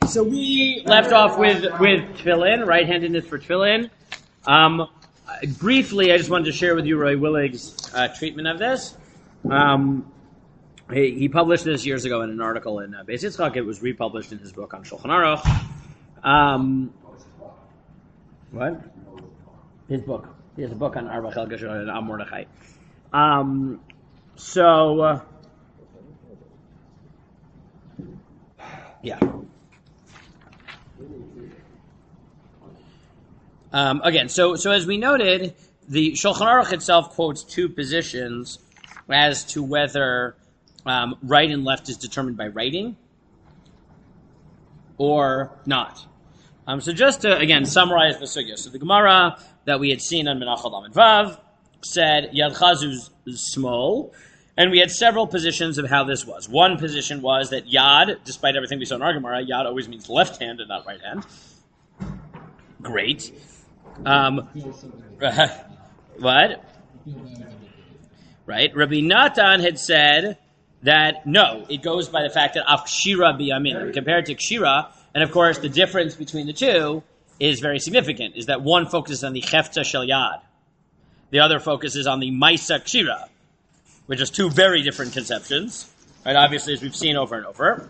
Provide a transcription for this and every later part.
So we left off with tefillin, right-handedness for tefillin. Briefly, I just wanted to share with you Roy Willig's treatment of this. He published this years ago in an article in Beis Yitzchak. It was republished in his book on Shulchan Aruch. What? His book. He has a book on Arba Chelka and Am Mordechai. Yeah. Again, so as we noted, the Shulchan Aruch itself quotes two positions as to whether right and left is determined by writing or not. So just to, again, summarize the sugya. So the Gemara that we had seen on Menachal Lamed Vav said Yad Chazu is small, and we had several positions of how this was. One position was that Yad, despite everything we saw in our Gemara, Yad always means left hand and not right hand. Great. What? Right. Rabbi Natan had said that no, it goes by the fact that Af Kshira Biyamin compared to Kshira, and of course the difference between the two is very significant. Is that one focuses on the Chefta Shel Yad, the other focuses on the Maisa Kshira, which is two very different conceptions. Right. Obviously, as we've seen over and over.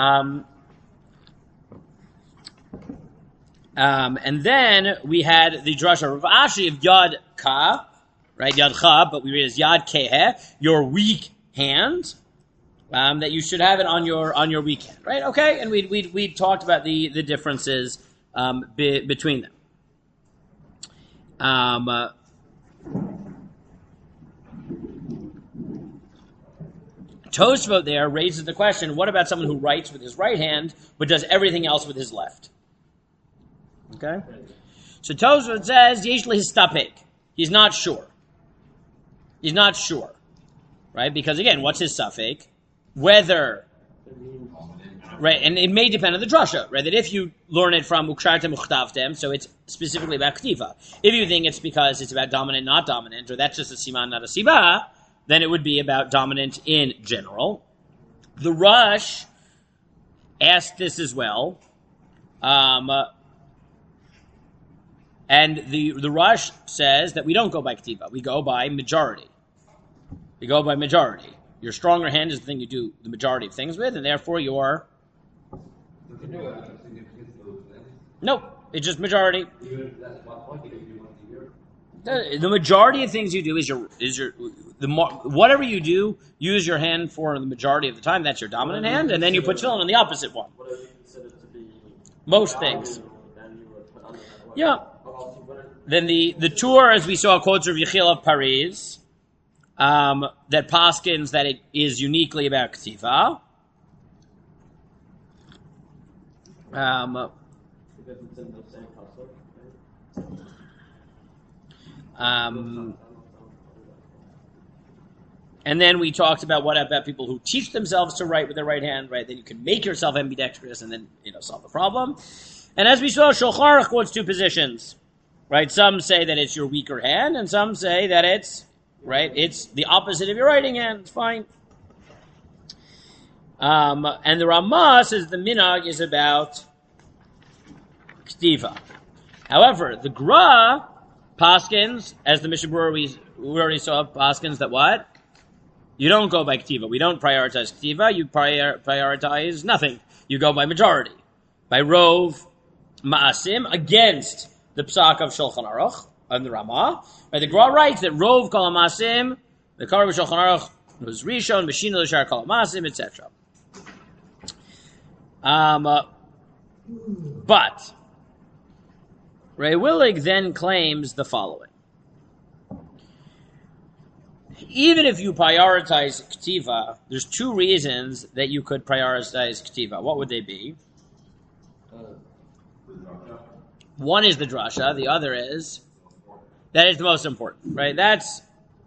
And then we had the drasha of Ashi of Yad Ka, right? Yad Cha, but we read as Yad Kehe, your weak hand, that you should have it on your weak hand, right? Okay, and we talked about the differences between them. Tosfot there raises the question: what about someone who writes with his right hand but does everything else with his left? Okay, so Tosfot says Yesh lehistapek. He's not sure. He's not sure, right? Because again, what's his suffix? Whether, right? And it may depend on the drasha, right? That if you learn it from ukshartem uchtavtem, so it's specifically about ktiva. If you think it's because it's about dominant, not dominant, or that's just a siman, not a siba, then it would be about dominant in general. The Rush asked this as well. And the Rush says that we don't go by ktiva, we go by majority. We go by majority. Your stronger hand is the thing you do the majority of things with, and therefore you're... Nope, it's just majority. The majority of things you do is whatever you do, use your hand for the majority of the time. That's your dominant hand, and then you put tefillin on the opposite one. Most things. Yeah. Then the tour, as we saw, quotes of Yechiel of Paris, that paskins that it is uniquely about ktiva. And then we talked about what about people who teach themselves to write with their right hand, right? Then you can make yourself ambidextrous and then solve the problem. And as we saw, Shulchan Aruch quotes two positions, right? Some say that it's your weaker hand, and some say that it's the opposite of your writing hand. It's fine. And the Ramah says the minhag is about ktiva. However, the Gra paskins, as the Mishnah Berurah we already saw, paskins that what? You don't go by ktiva. We don't prioritize ktiva. You prioritize nothing. You go by majority, by rov ma'asim against the psak of Shulchan Aruch and the Ramah. Right, the Gra writes that rov kol ma'asim, the Kar of Shulchan Aruch was rishon, mashina l'shar kol ma'asim, etc. But Ray Willig then claims the following. Even if you prioritize ktiva, there's two reasons that you could prioritize ktiva. What would they be? One is the drasha, the other is that is the most important, right? That's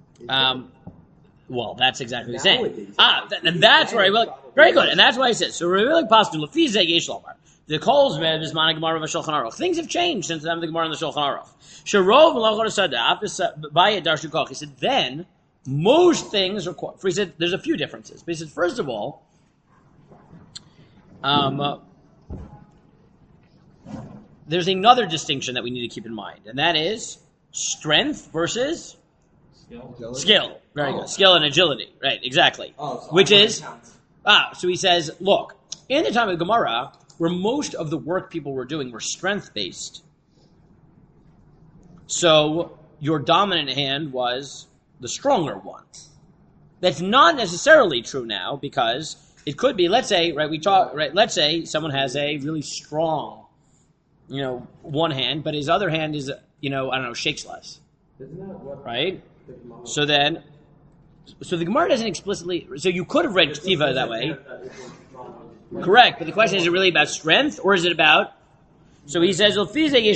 that's exactly what he's saying. And that's where I will. Very good, and that's why he says so. Really, possible lefize yesh lomar. The Kol's med is mana Gemara of Shulchan Aruch. Things have changed since the time of the Gemara in the Shulchan Aruch. Sharov malachor sadaf by darshu koch. He said then most things require. He said there's a few differences. But he said first of all, there's another distinction that we need to keep in mind, and that is strength versus skill. Very good. Skill and agility. Right, exactly. Which is, so he says, look, in the time of Gemara, where most of the work people were doing were strength-based, so your dominant hand was the stronger one. That's not necessarily true now, because it could be, let's say, let's say someone has a really strong, one hand, but his other hand is, shakes less. Right? So the Gemara doesn't explicitly, so you could have read Ktiva that way. Correct, but the question is it really about strength, or is it about, so he says, the things that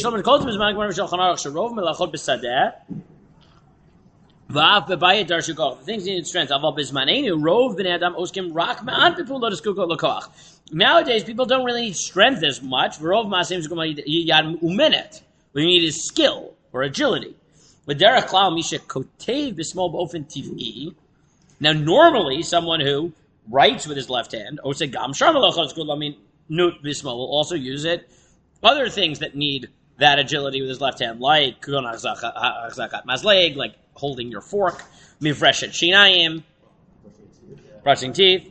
need strength. Nowadays, people don't really need strength as much. What you need is skill or agility. Now, normally, someone who writes with his left hand, will also use it. Other things that need that agility with his left hand, like like holding your fork, mifreshet shinayim, brushing teeth.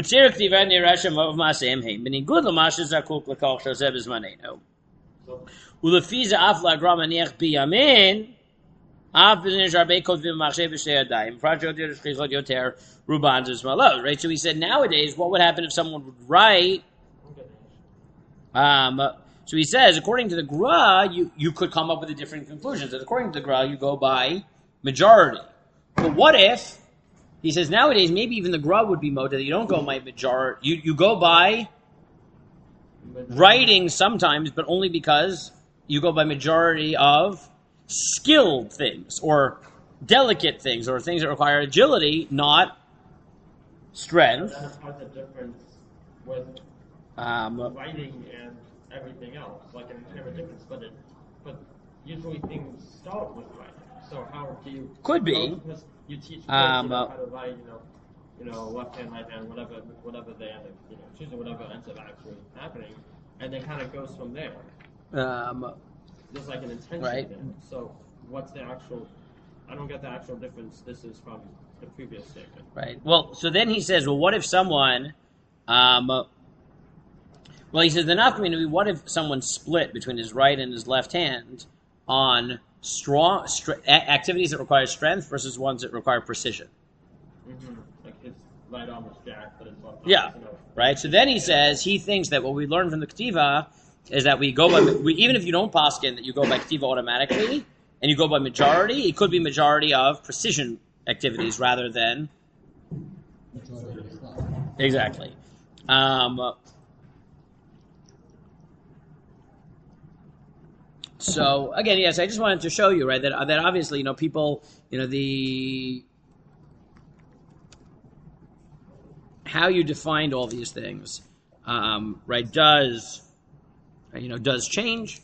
Right? So he said nowadays, what would happen if someone would write? So he says, according to the Gra, you could come up with a different conclusions. And according to the Gra, you go by majority. But what if, he says nowadays, maybe even the Gra would be mode that you don't go by majority, you go by writing sometimes, but only because you go by majority of skilled things, or delicate things, or things that require agility, not strength. That's part of the difference with writing and everything else. Like an inherent difference, but usually things start with writing. So how do you? Could be. You teach how to write, left hand, right hand, whatever they end up, choosing whatever ends up actually happening, and then kind of goes from there. There's like an intention right. there. So what's the actual? I don't get the actual difference. This is from the previous statement. Right. Well, so then he says, well, what if someone, he says the nafkamina, what if someone split between his right and his left hand on strong activities that require strength versus ones that require precision? Mm-hmm. Like his right arm is jacked, but his left arm is right. So then he says he thinks that what we learn from the Ketiva is that we go by, even if you don't paskin, that you go by Ketiva automatically, and you go by majority, it could be majority of precision activities rather than exactly. So again, yes, I just wanted to show you, right, that obviously, people, the how you defined all these things, right, does change.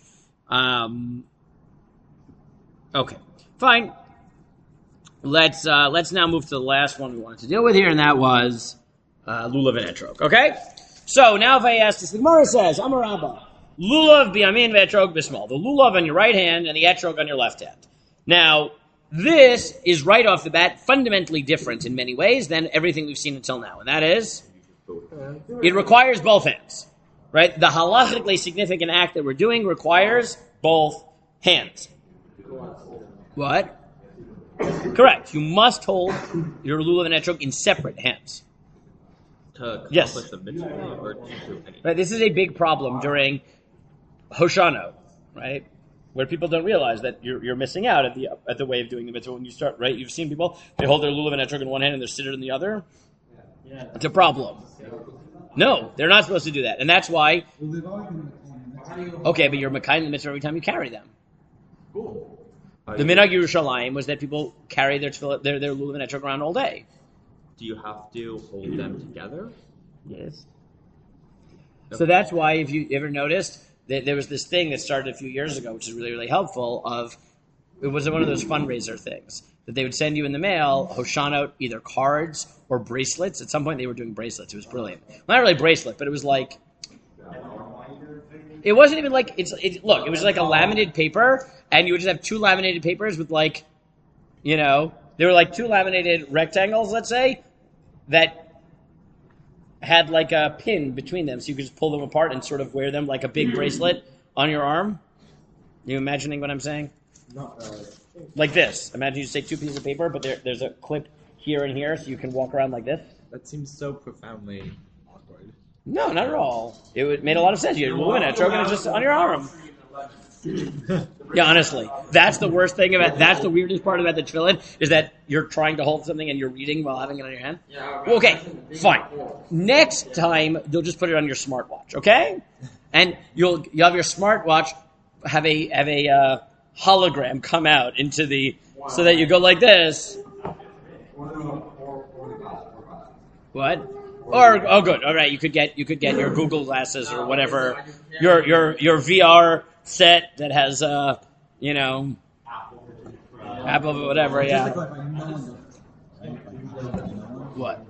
Okay, fine. Let's now move to the last one we wanted to deal with here, and that was lulav and etrog. Okay, so now if I ask this, the Gemara says, Amar Rabba, lulav biyamin ve'etrog b'smal. The lulav on your right hand and the etrog on your left hand. Now, this is right off the bat fundamentally different in many ways than everything we've seen until now, and that is, it requires both hands. Right, the halachically significant act that we're doing requires both hands. What? Correct. You must hold your lulav and etrog in separate hands. Yes. Right. This is a big problem during Hoshana, right, where people don't realize that you're missing out at the way of doing the mitzvah when you start. Right. You've seen people, they hold their lulav and etrog in one hand and they're siddur in the other. Yeah. It's a problem. No, they're not supposed to do that, and that's why. Okay, but you're mekayim the mitzvah every time you carry them. Cool. The minhag Yerushalayim was that people carry their lulav and etrog around all day. Do you have to hold them together? Yes. So that's why, if you ever noticed, that there was this thing that started a few years ago, which is really, really helpful. It was one of those fundraiser things that they would send you in the mail, Hoshana, either cards or bracelets. At some point, they were doing bracelets. It was brilliant. Well, not really bracelet, but it was like It wasn't even like look. It was like a laminated paper, and you would just have two laminated papers with like, there were like two laminated rectangles, let's say, that had like a pin between them, so you could just pull them apart and sort of wear them like a big bracelet on your arm. You imagining what I'm saying? Not really. Like this. Imagine you just take two pieces of paper, but there's a clip here and here, so you can walk around like this. That seems so profoundly awkward. No, not at all. It made a lot of sense. You had moving it, choking it just on your arm. Yeah, honestly, that's the worst thing that's the weirdest part about the tefillin, is that you're trying to hold something and you're reading while having it on your hand. Okay, fine. Next time, they'll just put it on your smartwatch, okay? And you'll have your smartwatch have a hologram come out so that you go like this. What? Or good. All right, you could get your Google glasses or whatever, your VR set that has Apple whatever. Yeah. What?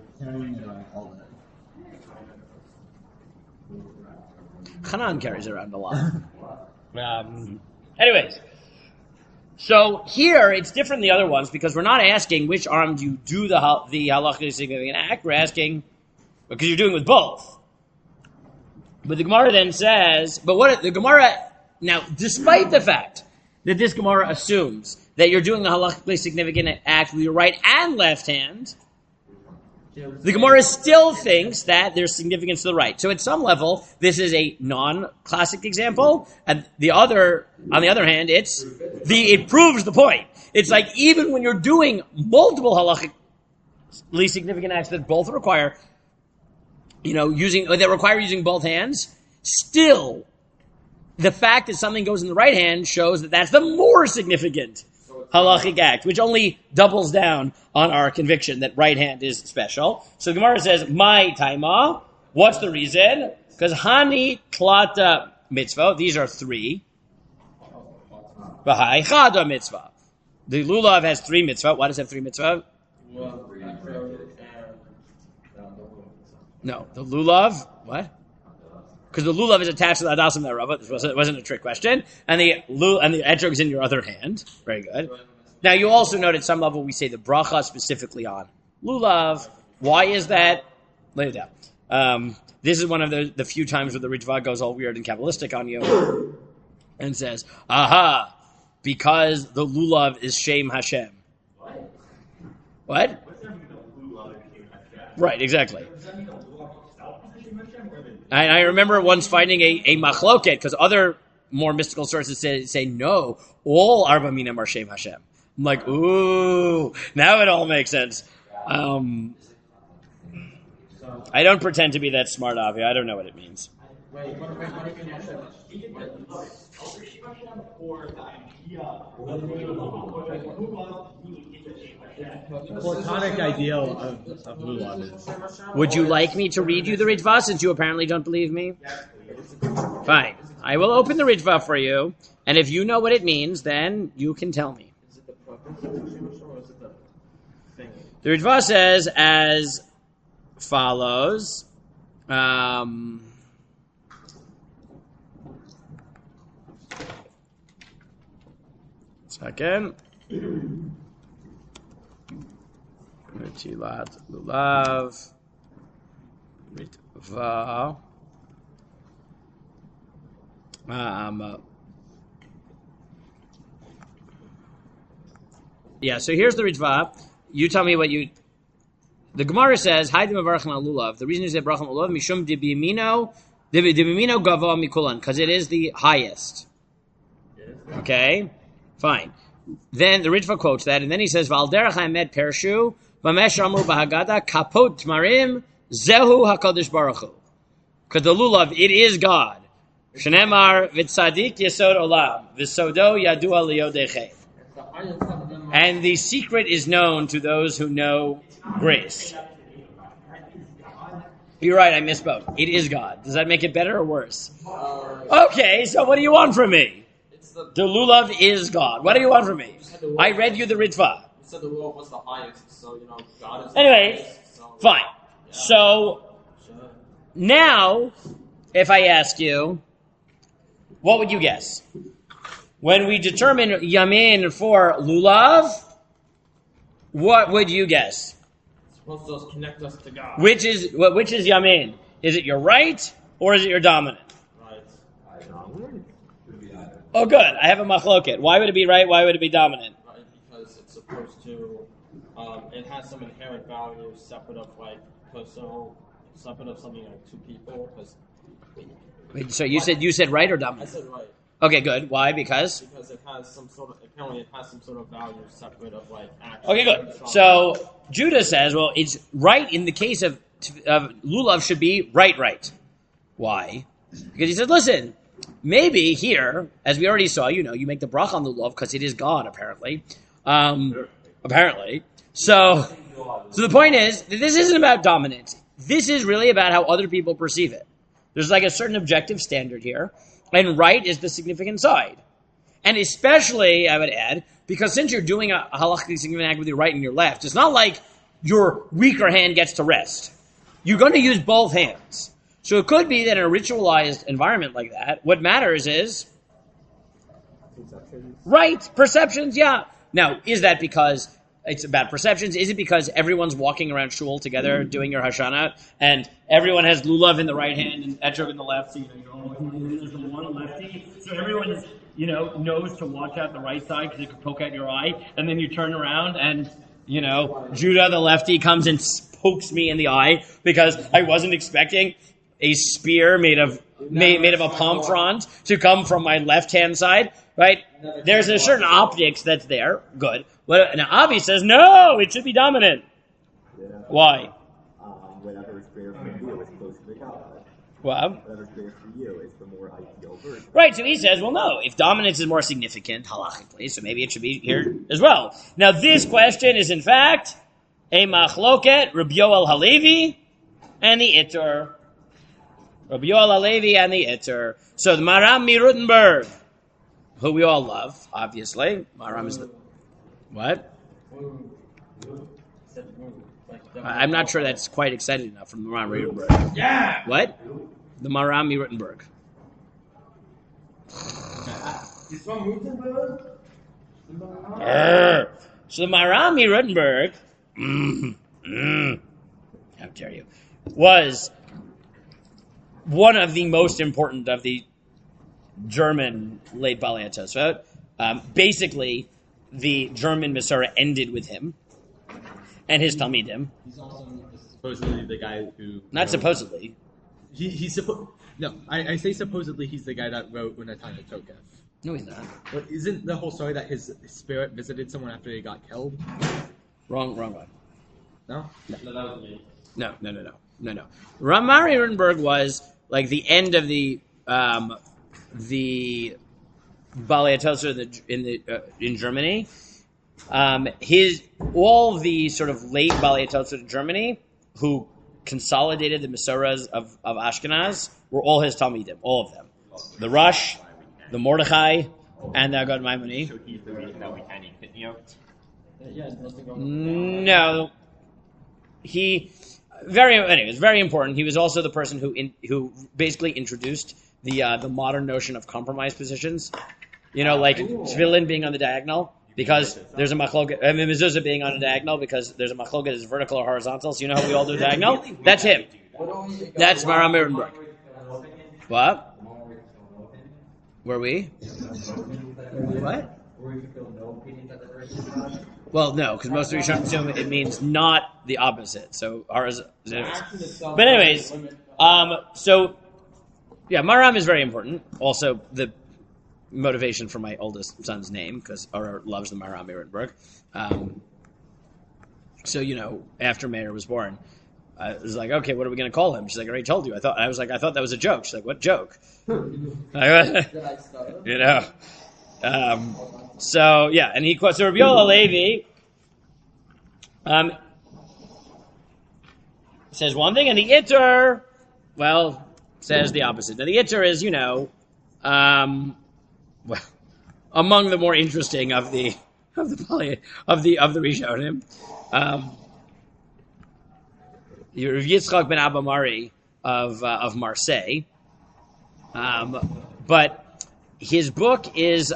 Hanan carries around a lot. Anyways, so here it's different than the other ones because we're not asking which arm do you do the halachically significant act. We're asking because you're doing with both. But the Gemara then says, now, despite the fact that this Gemara assumes that you're doing the halachically significant act with your right and left hand, the Gemara still thinks that there's significance to the right. So at some level, this is a non-classic example, and on the other hand, it proves the point. It's like even when you're doing multiple halachically significant acts that both require, using both hands, still the fact that something goes in the right hand shows that that's the more significant halachic act, which only doubles down on our conviction that right hand is special. So the Gemara says, "My taima." What's the reason? Because hani klata mitzvah. These are three. V'hai chada mitzvah. The lulav has three mitzvah. Why does it have three mitzvah? No, the lulav. What? Because the lulav is attached to the adasim narava. This wasn't a trick question. And the etrog is in your other hand. Very good. Now you also note at some level we say the bracha specifically on lulav. Why is that? Lay it down. This is one of the few times where the Ritva goes all weird and Kabbalistic on you and says, aha, because the lulav is Shem Hashem. What? Right, exactly. I remember once finding a machloket, because other more mystical sources say no, all Arba Minim are Shem Hashem. I'm like, ooh, now it all makes sense. I don't pretend to be that smart, Avi. I don't know what it means. The platonic ideal of lulav is. Would you like me to read you the Ritva since you apparently don't believe me? Fine. I will open the Ritva for you, and if you know what it means, then you can tell me. The Ritva says as follows. Second. Netilat lulav. Ritva. Yeah, so here's the Ritva. You tell me what you... The Gemara says, Haydim avarachan al lulav. The reason you say barachan al lulav, mishum dibimino gava mikulan, because it is the highest. Okay? Fine. Then the Ritva quotes that, and then he says, Val derech haemet pershu, v'mesh amru bahagada, kapot tmarim, zehu HaKadosh Baruch Hu. Because the lulav, it is God. Shneimar v'tzadik yesod olam, v'sodo yadua liyodechei. And the secret is known to those who know grace. You're right, I misspoke. It is God. Does that make it better or worse? Okay, so what do you want from me? The lulav is God. What do you want from me? I read you the Ritva. You said the lulav was the highest, so God is. Anyway, fine. So now, if I ask you, What would you guess? When we determine yamin for lulav, what would you guess? It's supposed to connect us to God. Which is yamin? Is it your right or is it your dominant? Right. Oh, good. I have a machloket. Why would it be right? Why would it be dominant? Right, because it's supposed to. It has some inherent value separate of like personal, separate of something like two people. Wait, so you said right or I dominant? said right. Okay, good. Why? Because It has some sort of. Apparently, it has some sort of value separate of like action. okay, good. So Judah says, well, it's right in the case of lulav should be right. Why? Because he said, listen, maybe here, as we already saw, you make the bracha on lulav because it is God, apparently. Apparently. So the point is, that this isn't about dominance. This is really about how other people perceive it. There's like a certain objective standard here, and right is the significant side. And especially, I would add, because since you're doing a halachically significant act with your right and your left, it's not like your weaker hand gets to rest. You're going to use both hands. So it could be that in a ritualized environment like that, what matters is right, perceptions, yeah. Now, is that because it's about perceptions? Is it because everyone's walking around shul together doing your Hashanah, and everyone has lulav in the right hand and etrog in the left, so you're all there's the one lefty, so everyone is, knows to watch out the right side because it could poke out your eye, and then you turn around and, Judah, the lefty, comes and pokes me in the eye because I wasn't expecting a spear made of a palm frond to come from my left-hand side, right? There's a certain optics that's there. Good. Now, Avi says, no, it should be dominant. Yeah. Why? Whatever is greater for you is closer to God. Well, Whatever is greater for you is the more ideal version. right, so he says, well, no, if dominance is more significant, halachically, so maybe it should be here as well. Now, this question is, in fact, a machloket, Rabbi Yoel Halevi, and the Itur. Rabbi Yoel Halevi and the Itur. So the Maram Mirutenberg, who we all love, obviously. Maram is the... What? I'm not sure that's quite excited enough from the Maram Mirutenberg. Yeah. What? The Maram Mirutenberg. He's from Rutenberg? So the Maram Mirutenberg, how dare you, was one of the most important of the German late Balei Tosfot. Basically, the German Masorah ended with him and his Talmidim. He's also supposedly the guy who... Not supposedly. I say supposedly he's the guy that wrote Unatanya Tokef. No, he's not. But isn't the whole story that his spirit visited someone after he got killed? Wrong one. No? No, that was me. No. Ramari Rutenberg was like the end of the Balei Tosfot in Germany. All the sort of late Balei Tosfot in Germany who consolidated the Masorahs of Ashkenaz were all his Talmidim, all of them. The Rush, the Mordechai, and the Agad Maimoni. So he's the reason that we can't eat pitniot? Yeah, it doesn't go. No, anyways, very important. He was also the person who basically introduced the modern notion of compromise positions. Like Tefillin being on the diagonal because there's a machloket. I mean, mezuzah being on a diagonal because there's a machloket is vertical or horizontal. So you know how we all do diagonal? That's him. That's Maram Mirutenberg. What? Were we? What? Well, no, because most of you assume it means not the opposite. So ours. But anyways, so yeah, Maram is very important. Also, the motivation for my oldest son's name because Aurora loves the Maram Mirutenberg. So after Meir was born, I was like, okay, what are we going to call him? She's like, I already told you. I thought that was a joke. She's like, what joke? So yeah, and he quotes Rabbi Yoel Halevi. Says one thing, and the Itur, says the opposite. Now the Itur is, among the more interesting of the Rishonim. Rav Yitzchak ben Abba Mari of Marseille, but his book is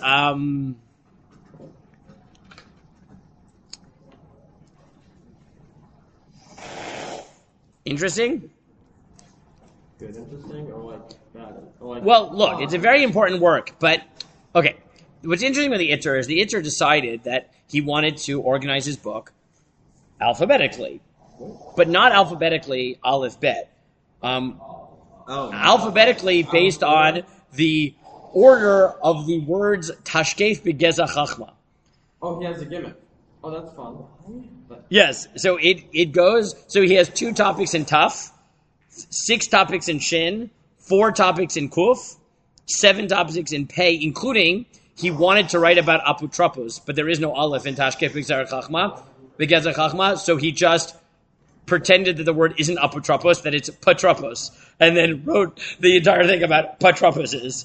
interesting. Good, interesting, or like bad? Or like, Well, look, it's a very important work, but okay. What's interesting with the Itzer is the Itzer decided that he wanted to organize his book alphabetically, but not alphabetically Aleph Bet. Alphabetically based on the order of the words Tashkef Begeza Chachma. Oh, he has a gimmick. Oh, that's fun. But Yes, so it goes. So he has 2 topics in Taf, 6 topics in Shin, 4 topics in Kuf, 7 topics in Pei, including he wanted to write about Aputropos, but there is no Aleph in Tashkef Begeza Chachma, so he just pretended that the word isn't Apotropos, that it's Patropos, and then wrote the entire thing about Patroposes.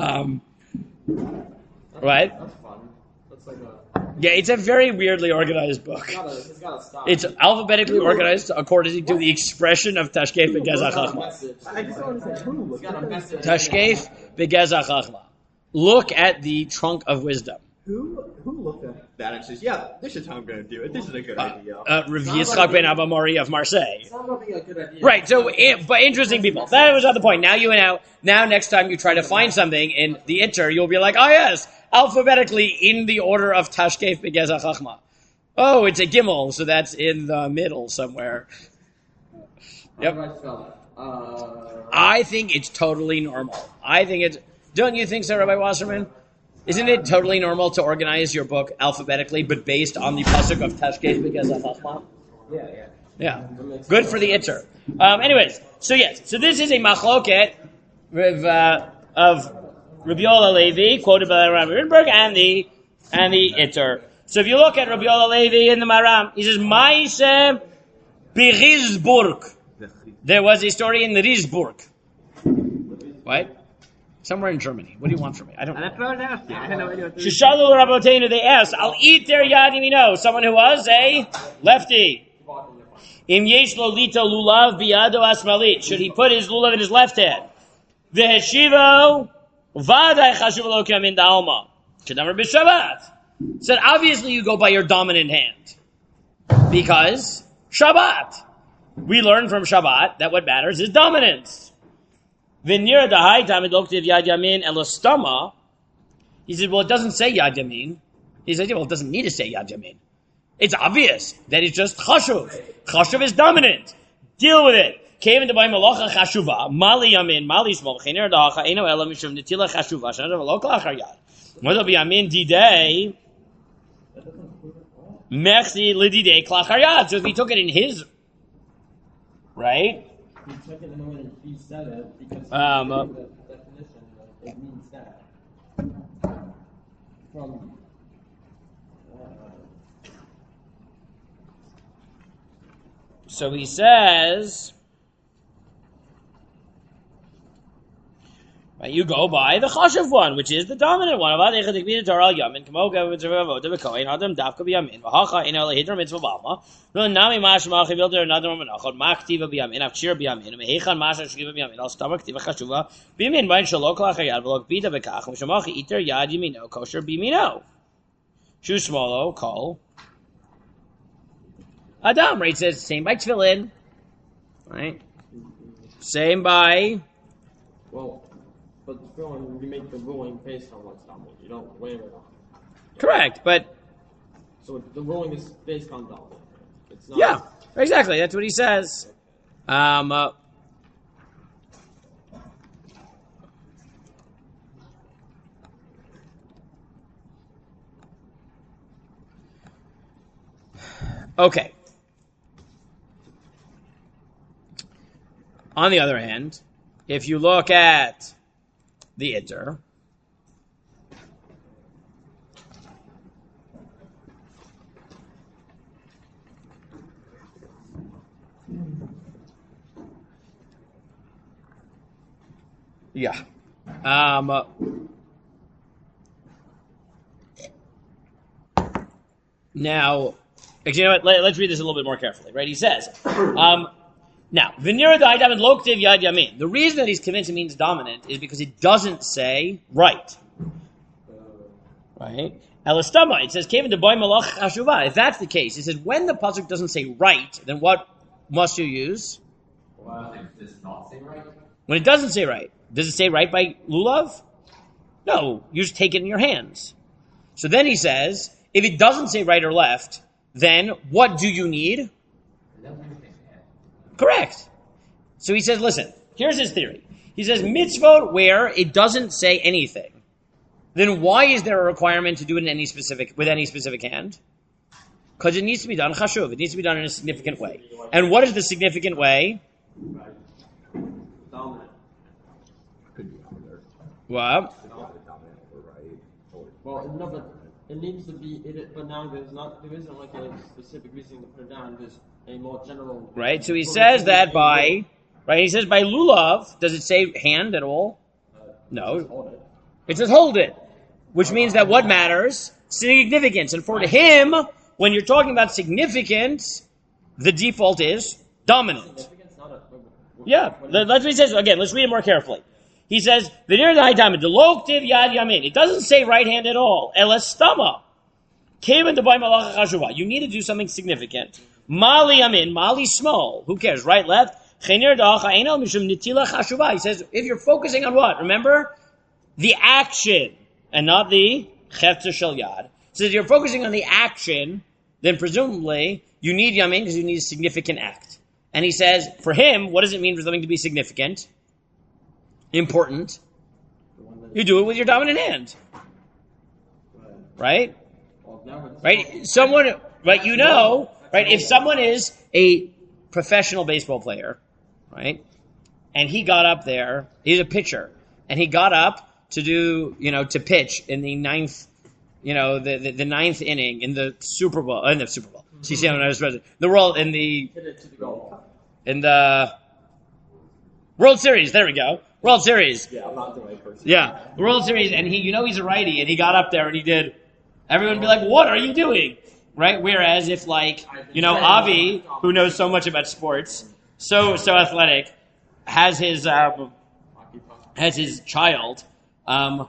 Right? that's fun. That's like a. Yeah, it's a very weirdly organized book. He's got a style. It's alphabetically organized according to the expression of Tashkef Begeza Chachma. I just don't understand who. He's got a message. Tashkef Begeza Chachma. Look at the trunk of wisdom. Who looked at that and says, yeah, this is how I'm going to do it. This is a good idea. Rav Yitzchak ben Abba Mori of Marseille. It's not going to be a good idea. Right, so, but interesting people. That was not the point. Now next time you try to find something in the Itzer, you'll be like, oh yes, alphabetically in the order of Tashkef Begeza Chachma. Oh, it's a Gimel, so that's in the middle somewhere. Yep. How do I spell that? I think it's totally normal. Don't you think so, Rabbi Wasserman? Isn't it totally normal to organize your book alphabetically, but based on the pasuk of Tashkef Begeza Chachma? Yeah. Good for the Itzer. Anyways, so this is a machloket of Rabbi Yoel Levi, quoted by Rabbi Rindberg, and the Itzer. So if you look at Rabbi Yoel Levi in the Maram, he says, Maise Berizburg. There was a story in Rizburg. What? Somewhere in Germany. What do you want from me? I don't know. That's what I was asking. I had no idea what to do. Shishalu Rabotenu, they asked, I'll eat their yad yamino, someone who was a lefty. Im yesh lo lito lulav biyado asmalit. Should he put his lulav in his left hand? V'heshivo vaday chashuv lo kamin da'alma. Kedamar b'shabbat. Said, obviously you go by your dominant hand. Because Shabbat. We learn from Shabbat that what matters is dominance. V'nira dahai tamid loktiv yad yamin elostama. He said, well, it doesn't say yad yamin. He said, well, it doesn't need to say yad yamin. It's obvious that it's just chashuv. Chashuv is dominant. Deal with it. Came into by malacha chashuva. Mali yamin, mali shmol. V'nira dahacha eno ela mishum netila chashuva. Shanadav lo klachar yad. Whether be yamin didei. Mechzi lididei klachar yad. So if he took it in his, right? He took it in the way that he said it because The definition it means that. From So he says, you go by the chashuv one, which is the dominant one. Shusmolo, kol. Adam, right? It says same by tefillin, right? Same by. well, but you make the ruling based on what's dominant. You don't weigh it on. Correct, but So the ruling is based on dominant. It's not. yeah, exactly. That's what he says. Okay. On the other hand, if you look at the Itzer, yeah. Now, you know what? Let's read this a little bit more carefully, right? He says, now, Vinira Daidam and Loktiv Yad Yamin. The reason that he's convinced it means dominant is because it doesn't say right. Right? Elastama, it says, Kevin de boy malach hashuva. If that's the case, it says, when the pasuk doesn't say right, then what must you use? Well, it does not say right. When it doesn't say right, does it say right by lulav? No, you just take it in your hands. So then he says, if it doesn't say right or left, then what do you need? Correct. So he says, listen, here's his theory. He says, mitzvot where it doesn't say anything, then why is there a requirement to do it with any specific hand? Because it needs to be done chashuv. It needs to be done in a significant way. And what is the significant way? Dominant. Could be either. Well, Dominant or right. Well, no, but it needs to be. But now there isn't like a specific reason to put it down. There's a more general. right. So he says that by right. He says by lulav. Does it say hand at all? No. Hold it. It says hold it, which means that what matters? Significance. And for him, when you're talking about significance, the default is dominant. Significance, not a. Yeah, that's what he says. Again, let's read it more carefully. He says, "V'nir da'aytam deloktiv yad yamin." It doesn't say right hand at all. Elastama came to buy malacha chashuva. You need to do something significant. Mali yamin, mali small. Who cares? Right, left. Chenir da'acha einel mishum nitila chashuva. He says, if you're focusing on what? Remember, the action and not the chetzer shel yad. So if you're focusing on the action, then presumably you need yamin because you need a significant act. And he says, for him, what does it mean for something to be significant? Important. You do it with your dominant hand. Right? Right? Someone, right, you know, right, if someone is a professional baseball player, right, and he got up there, he's a pitcher, and he got up to do, to pitch in the ninth, the ninth inning in the Super Bowl, the world, in the World Series, there we go. World Series. Yeah, I'm not the right person. Yeah, the World Series, and he's a righty, and he got up there and he did. Everyone would be like, "What are you doing?" Right? Whereas if, Avi, who knows so much about sports, so athletic, has his child, and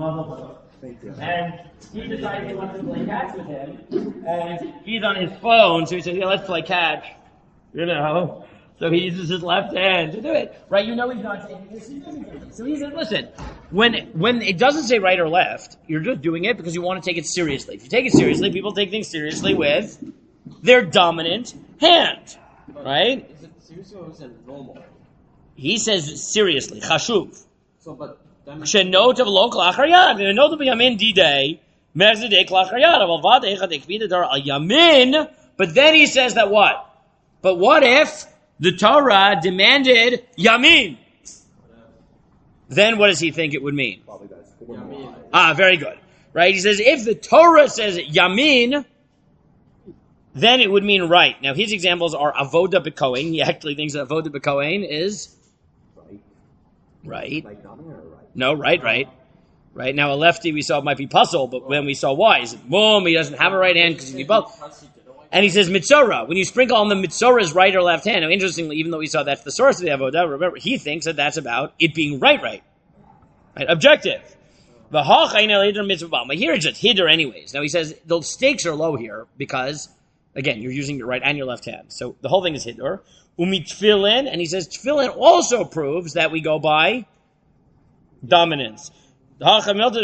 he decides he wants to play catch with him, and he's on his phone, so he says, "Yeah, let's play catch," So he uses his left hand to do it, right? He's not taking this significantly. So he said, listen, when it doesn't say right or left, you're just doing it because you want to take it seriously. If you take it seriously, people take things seriously with their dominant hand, right? Is it serious or is it normal? He says seriously, chashuv. So, but then Shenot of lo klachar yad. Shenot of yamin d-day, merzidei klachar yad. Aval vad echad ekvidadar al yamin. But then he says that what? But what if the Torah demanded yamin? Then what does he think it would mean? Probably that's formal. Very good. Right? He says if the Torah says yamin, then it would mean right. Now his examples are avoda b'kohen. He actually thinks that avoda b'kohen is right. Like dominant or right? No, right. Right? Now a lefty we saw might be puzzle, but when we saw why, he said, boom, he doesn't have a right hand because he needs both. And he says mitzorah. When you sprinkle on the mitzorah's right or left hand. Now, interestingly, even though we saw that's the source of the avodah, remember he thinks that that's about it being right. Objective. But here it's just hiddur anyways. Now he says the stakes are low here because again you're using your right and your left hand, so the whole thing is hiddur. Tefillin, and he says tefillin also proves that we go by dominance. Right? Right? Now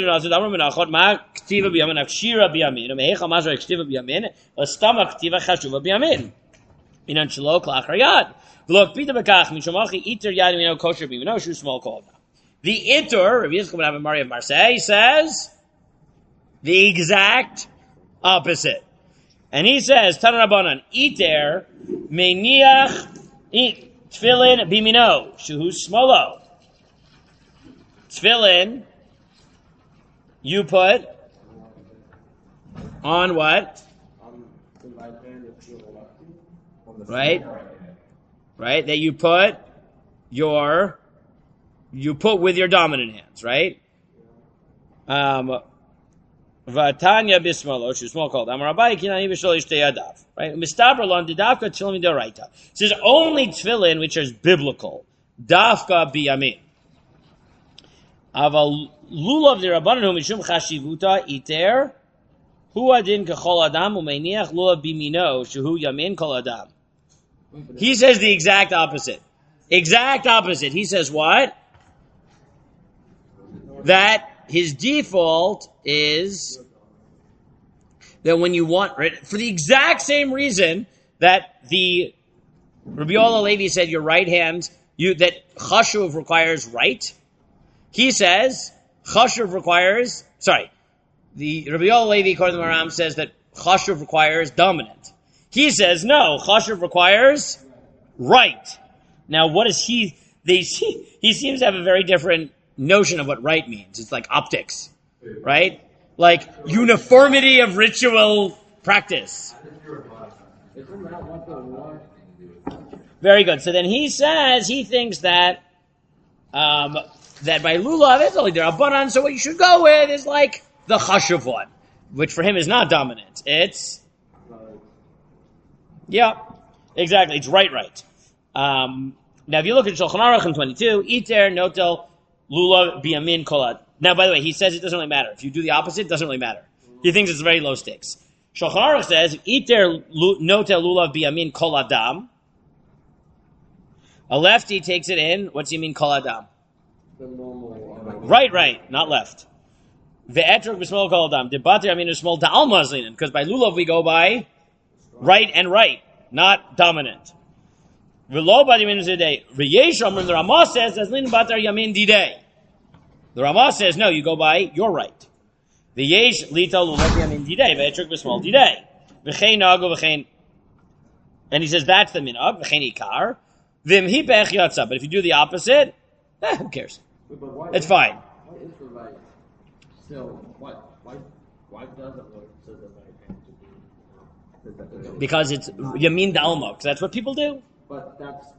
the Itur, Rabbi Yisrael ben Abimari of Marseille, says the exact opposite. And he says, Tana Rabbanan, Iter, Meiniach, Tfilin, Bimino, Shuhu Smolo. Tfilin, you put on what? Right? Right? That you put with your dominant hands, right? Vatanya bismalo, which is small called Amarabai kinani b'sholish teyadav, right? Mistabra lon didavka tefillin midoraita. It says only tefillin which is biblical, dafka biyamin. Aval lulav derabbanan mishum chashivuta iter hu adin kechol adam umeiniach lulav bimino shehu yamin kol adam. He says the exact opposite. Exact opposite. He says what? That his default is that when you want, right, for the exact same reason that the Rabbi Yoel Levi said your right hand, that chashuv requires right. He says chashuv requires, the Rabbi Yoel Levi, according to the Maram, says that chashuv requires dominant. He says no, chashuv requires right. Now, what is he? He seems to have a very different notion of what right means. It's like optics, right? Like uniformity of ritual practice. Very good. So then he says he thinks that that by lulav it's only derabbanan. So what you should go with is like the chashuv one, which for him is not dominant. It's exactly. It's right. Now, if you look at Shulchan Aruch in 22, iter notel lulav biyamin kolad. Now, by the way, he says it doesn't really matter. If you do the opposite, it doesn't really matter. He thinks it's very low stakes. Shulchan Aruch says iter notel lulav biyamin koladam. A lefty takes it in. What's he mean koladam? Right, not left. Ve'etruk b'smol koladam. Debatir amin b'smol da'al mazlinin. Because by lulav we go by right and right, not dominant. V'lo b'yamin zidei. V'yesh omrim, the Ramah says, as lin batar yamin didei. The Ramah says, no, you go by your right. V'yesh lita lulav yamin didei. Ve'etruk b'smol didei. V'chein nagu v'chein. And he says, that's the minhag. V'chein ikar. V'im hipech yatsa. But if you do the opposite, who cares? It's fine. Why is the right still, why does it look so the right hand to be? Because it's yamin da'alma, because that's what people do. But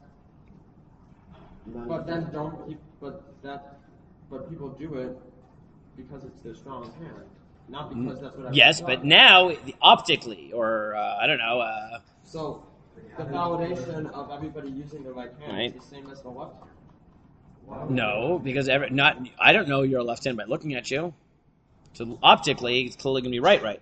people do it because it's their strong hand, not because that's what. Yes, but now optically, or I don't know. So the validation of everybody using the right hand is the same as the left hand. No, because I don't know your left hand by looking at you. So optically, it's clearly going to be right.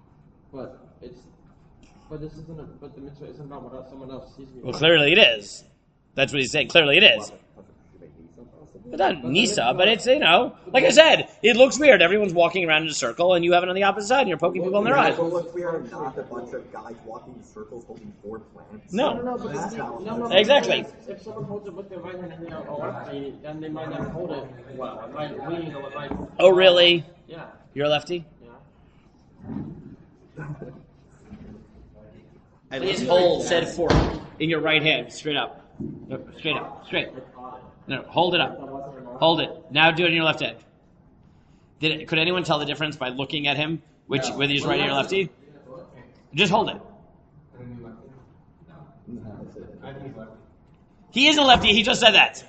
But this isn't. But the mitzvah isn't about what someone else sees me. Well, clearly it is. That's what he's saying. Clearly it is. But not Nisa, but it's, like I said, it looks weird. Everyone's walking around in a circle, and you have it on the opposite side, and you're poking people in their eyes. But we are not a bunch of guys walking in circles holding 4 plants. No. Exactly. If someone holds it with their right hand and they are lefty, then they might not hold it well. It might lean or it might. Oh, really? Yeah. You're a lefty? Yeah. Please hold said fork in your right hand, straight up. No, straight. No, hold it up. Hold it. Now do it in your left hand. Could anyone tell the difference by looking at him, whether he's right or lefty? Just hold it. He is a lefty, he just said that.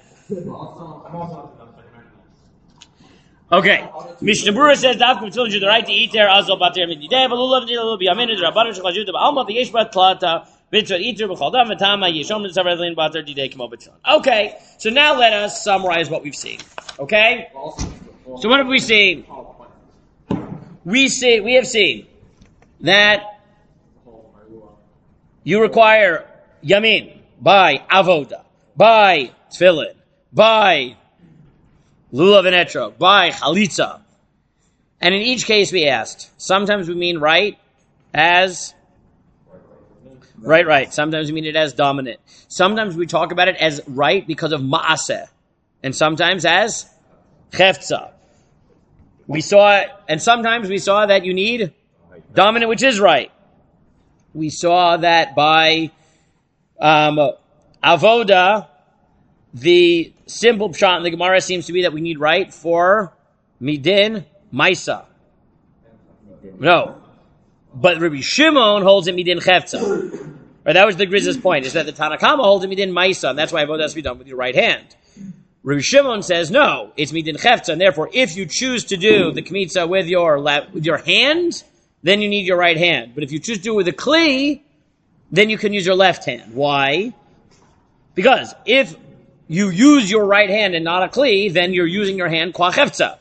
Okay. Mishnah Berurah says, "Daf mitzvah the right to eat there. Azal bater mididei, but lulav will be amin. The rabbanon shechajud the alma the yeshbat klata mitzvah eater b'chaldam v'tama yeshom the severin bater didei kimo b'tzon." Okay. So now let us summarize what we've seen. Okay. So what have we seen? We have seen that you require yamin by avoda, by tefillin, by lulav and etrog, by chalitza. And in each case we asked, sometimes we mean right as right. Sometimes we mean it as dominant. Sometimes we talk about it as right because of ma'aseh. And sometimes as chefza. Sometimes we saw that you need dominant, which is right. We saw that by avoda, the simple pshat in the Gemara seems to be that we need right for midin maisa. No. But Rabbi Shimon holds it midin chefza. Or that was the Grizz's point, is that the Tanna Kama holds it midin maisa, and that's why avoda has to be done with your right hand. Rabbi Shimon says, no, it's midin chefza, and therefore if you choose to do the kmitza with your hand, then you need your right hand. But if you choose to do it with a kli, then you can use your left hand. Why? Because if you use your right hand and not a kli, then you're using your hand kwa chefza.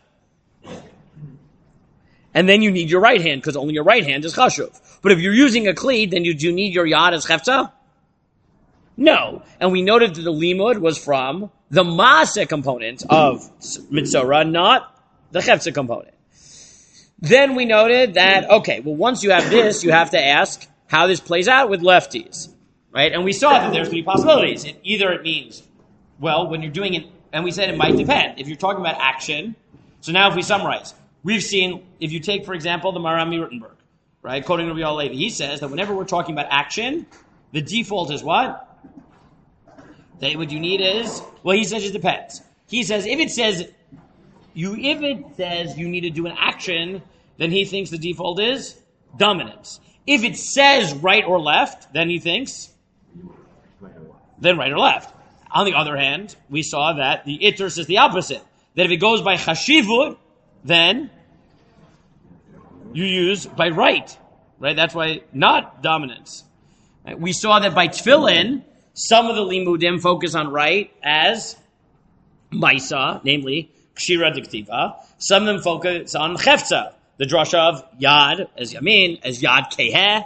And then you need your right hand, because only your right hand is chashuv. But if you're using a kli, then do you need your yad as chefza? No. And we noted that the limud was from the maaseh component of mitzorah, not the chefza component. Then we noted that, okay, well, once you have this, you have to ask how this plays out with lefties, right? And we saw that there's three possibilities. Either it means, well, when you're doing it, and we said it might depend. If you're talking about action, so now if we summarize, we've seen, if you take, for example, the Maram Rutenberg, right, quoting Rabbi Yoel Levi, he says that whenever we're talking about action, the default is what? That what you need is, well, he says it depends. He says if it says you need to do an action, then he thinks the default is dominance. If it says right or left, then he thinks then right or left. On the other hand, we saw that the Itter says the opposite. That if it goes by chashivut, then you use by right. Right? That's why not dominance. Right? We saw that by tefillin, some of the limudim focus on right as maisa, namely kshira diktiva. Some of them focus on chefza, the drasha of yad as yamin, as yad keheh.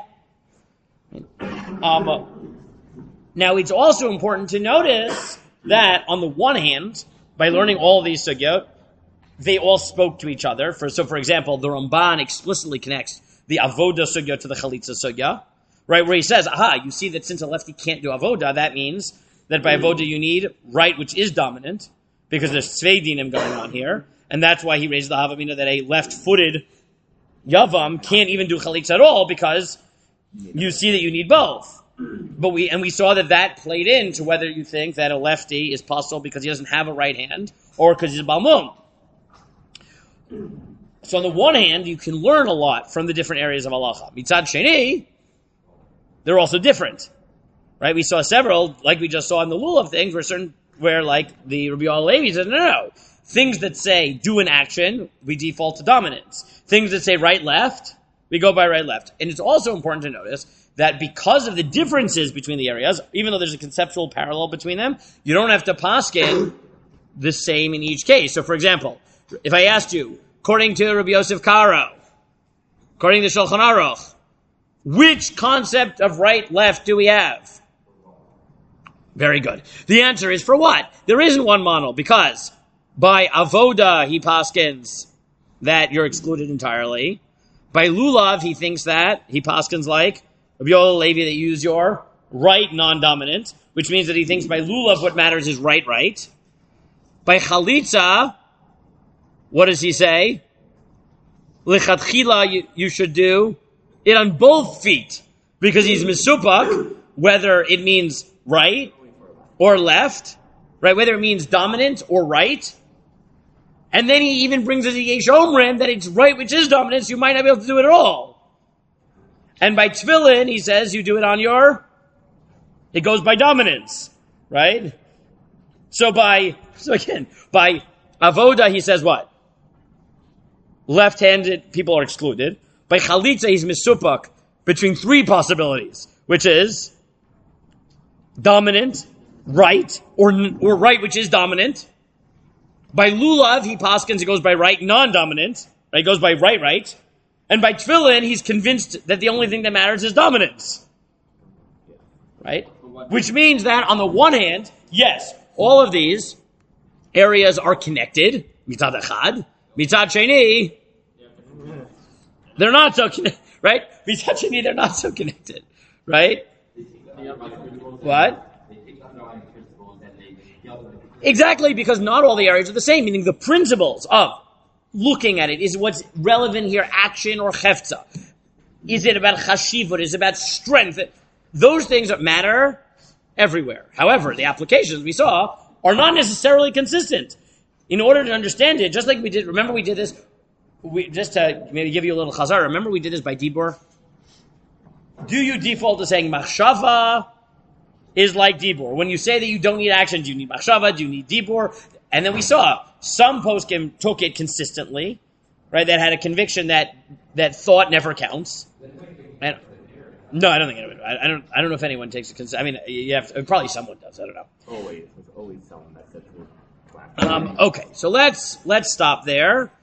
Now it's also important to notice that on the one hand, by learning all of these sugyot, they all spoke to each other. So for example, the Ramban explicitly connects the avoda sugya to the chalitza sugya. Right, where he says, you see that since a lefty can't do avoda, that means that by avoda you need right, which is dominant, because there's tzvei dinim going on here, and that's why he raised the havamina that a left-footed yavam can't even do chalitza at all, because you see that you need both. But we saw that played into whether you think that a lefty is possible because he doesn't have a right hand, or because he's a balmum. So on the one hand, you can learn a lot from the different areas of halacha. Mitzad sheni, they're also different, right? We saw several, like we just saw in the lulav things, where like the Rabbi Yoel Levi said, no. Things that say do an action, we default to dominance. Things that say right, left, we go by right, left. And it's also important to notice that because of the differences between the areas, even though there's a conceptual parallel between them, you don't have to paskin the same in each case. So for example, if I asked you, according to Rabbi Yosef Karo, according to Shulchan Aruch, which concept of right, left do we have? Very good. The answer is for what? There isn't one model, because by avoda he paskins that you're excluded entirely. By lulav he thinks that he paskins like Rabbi Yoel Levi that you use your right non-dominant, which means that he thinks by lulav what matters is right. By chalitza, what does he say? Lichatchila you should do it on both feet, because he's misupak, whether it means right or left, right? Whether it means dominant or right. And then he even brings us a yesh omrim that it's right, which is dominance. You might not be able to do it at all. And by tefillin, he says you do it on it goes by dominance, right? So again, by avoda, he says what? Left-handed people are excluded. By chalitza, he's misupak between three possibilities, which is dominant, right, or right, which is dominant. By lulav, he paskins, it goes by right, non-dominant. Right? It goes by right. And by tefillin, he's convinced that the only thing that matters is dominance. Right? Which means that on the one hand, yes, all of these areas are connected. Mitzad echad. Mitzad sheni, they're not so connected, right? Mitzad sheni, they're not so connected, right? What? Exactly, because not all the areas are the same, meaning the principles of looking at it is what's relevant here, action or chefza. Is it about chashivut? Is it about strength? Those things that matter everywhere. However, the applications we saw are not necessarily consistent. In order to understand it, just like we did, remember we did this, just to maybe give you a little chazar, remember we did this by Dibur? Do you default to saying machshava is like Dibur? When you say that you don't need action, do you need machshava? Do you need Dibur? And then we saw some poskim took it consistently, right? That had a conviction that thought never counts. And No, I don't think anyone. I don't know if anyone takes it. I mean, you have to, probably someone does. I don't know. Always, there's always someone that says we're class. Okay, so let's stop there.